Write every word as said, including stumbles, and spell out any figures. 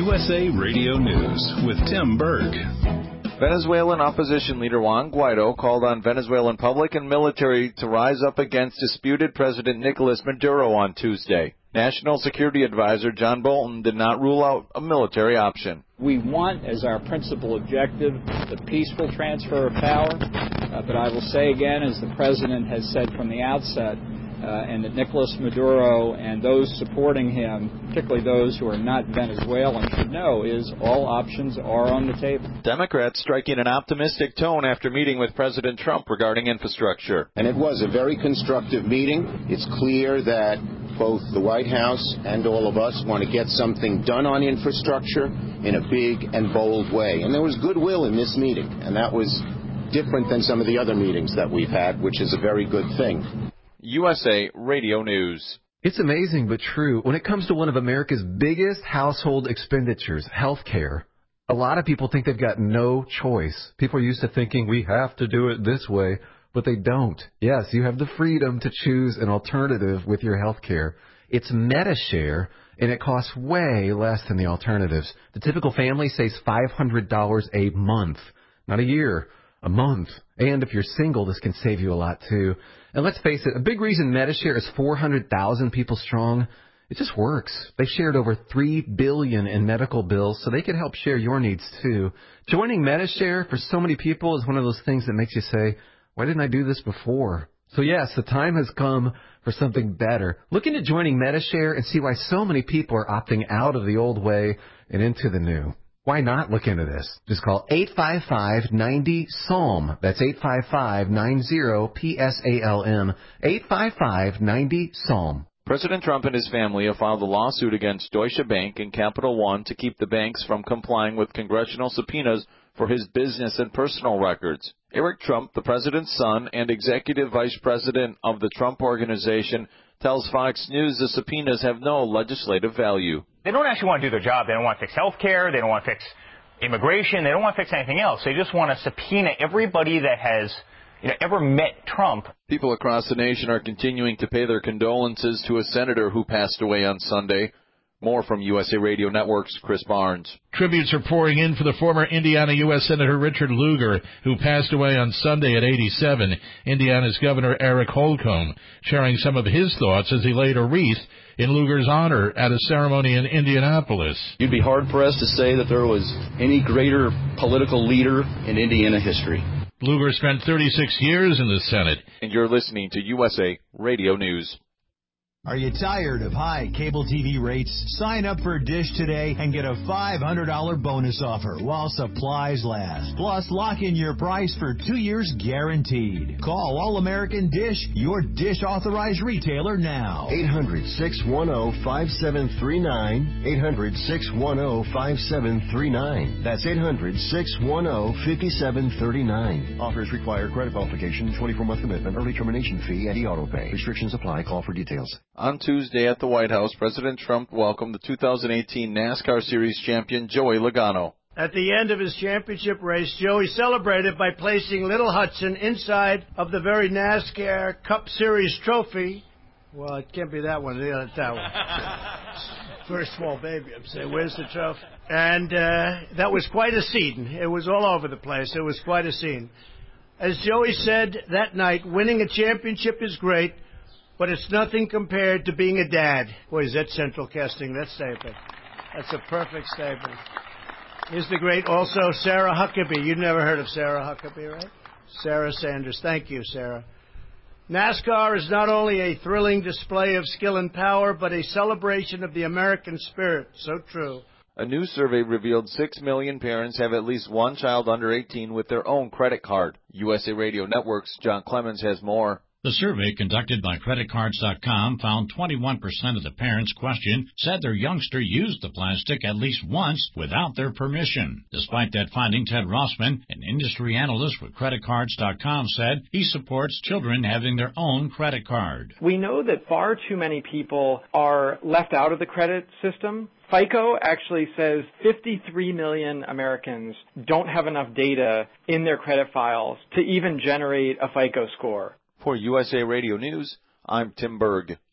U S A Radio News with Tim Berg. Venezuelan opposition leader Juan Guaido called on Venezuelan public and military to rise up against disputed President Nicolas Maduro on Tuesday. National Security Advisor John Bolton did not rule out a military option. We want as our principal objective the peaceful transfer of power, uh, but I will say again, as the President has said from the outset, Uh, and that Nicolas Maduro and those supporting him, particularly those who are not Venezuelan, should know is all options are on the table. Democrats striking an optimistic tone after meeting with President Trump regarding infrastructure. And it was a very constructive meeting. It's clear that both the White House and all of us want to get something done on infrastructure in a big and bold way. And there was goodwill in this meeting, and that was different than some of the other meetings that we've had, which is a very good thing. U S A Radio News. It's amazing but true. When it comes to one of America's biggest household expenditures, health care, a lot of people think they've got no choice. People are used to thinking we have to do it this way, but they don't. Yes, you have the freedom to choose an alternative with your health care. It's MediShare, and it costs way less than the alternatives. The typical family saves five hundred dollars a month, not a year, a month. And if you're single, this can save you a lot, too. And let's face it, a big reason MediShare is four hundred thousand people strong, it just works. They've shared over three billion dollars in medical bills, so they can help share your needs, too. Joining MediShare for so many people is one of those things that makes you say, why didn't I do this before? So, yes, the time has come for something better. Look into joining MediShare and see why so many people are opting out of the old way and into the new. Why not look into this? Just call eight five five, nine zero, S A L M. That's eight five five, nine zero, P S A L M. eight five five, nine zero, S A L M. President Trump and his family have filed a lawsuit against Deutsche Bank and Capital One to keep the banks from complying with congressional subpoenas for his business and personal records. Eric Trump, the president's son and executive vice president of the Trump Organization, tells Fox News the subpoenas have no legislative value. They don't actually want to do their job. They don't want to fix health care. They don't want to fix immigration. They don't want to fix anything else. They just want to subpoena everybody that has, you know, ever met Trump. People across the nation are continuing to pay their condolences to a senator who passed away on Sunday. More from U S A Radio Network's Chris Barnes. Tributes are pouring in for the former Indiana U S Senator Richard Lugar, who passed away on Sunday at eighty-seven. Indiana's Governor Eric Holcomb sharing some of his thoughts as he laid a wreath in Lugar's honor at a ceremony in Indianapolis. You'd be hard-pressed to say that there was any greater political leader in Indiana history. Lugar spent thirty-six years in the Senate. And you're listening to U S A Radio News. Are you tired of high cable T V rates? Sign up for Dish today and get a five hundred dollars bonus offer while supplies last. Plus, lock in your price for two years guaranteed. Call All-American Dish, your Dish authorized retailer now. eight hundred, six one zero, five seven three nine. eight hundred, six one zero, five seven three nine. That's eight hundred, six one zero, five seven three nine. Offers require credit qualification, twenty-four month commitment, early termination fee, and e-auto pay. Restrictions apply. Call for details. On Tuesday at the White House, President Trump welcomed the two thousand eighteen NASCAR Series champion Joey Logano. At the end of his championship race, Joey celebrated by placing Little Hudson inside of the very NASCAR Cup Series trophy. Well, it can't be that one. Yeah, it's that one. First small baby, I'm saying. Where's the trophy? And uh, that was quite a scene. It was all over the place. It was quite a scene. As Joey said that night, winning a championship is great, but it's nothing compared to being a dad. Boy, is that central casting, that statement. That's a perfect statement. Here's the great, also, Sarah Huckabee. You've never heard of Sarah Huckabee, right? Sarah Sanders. Thank you, Sarah. NASCAR is not only a thrilling display of skill and power, but a celebration of the American spirit. So true. A new survey revealed six million parents have at least one child under eighteen with their own credit card. U S A Radio Network's John Clemens has more. The survey conducted by credit cards dot com found twenty-one percent of the parents questioned said their youngster used the plastic at least once without their permission. Despite that finding, Ted Rossman, an industry analyst with credit cards dot com, said he supports children having their own credit card. We know that far too many people are left out of the credit system. FICO actually says fifty-three million Americans don't have enough data in their credit files to even generate a FICO score. For U S A Radio News, I'm Tim Berg.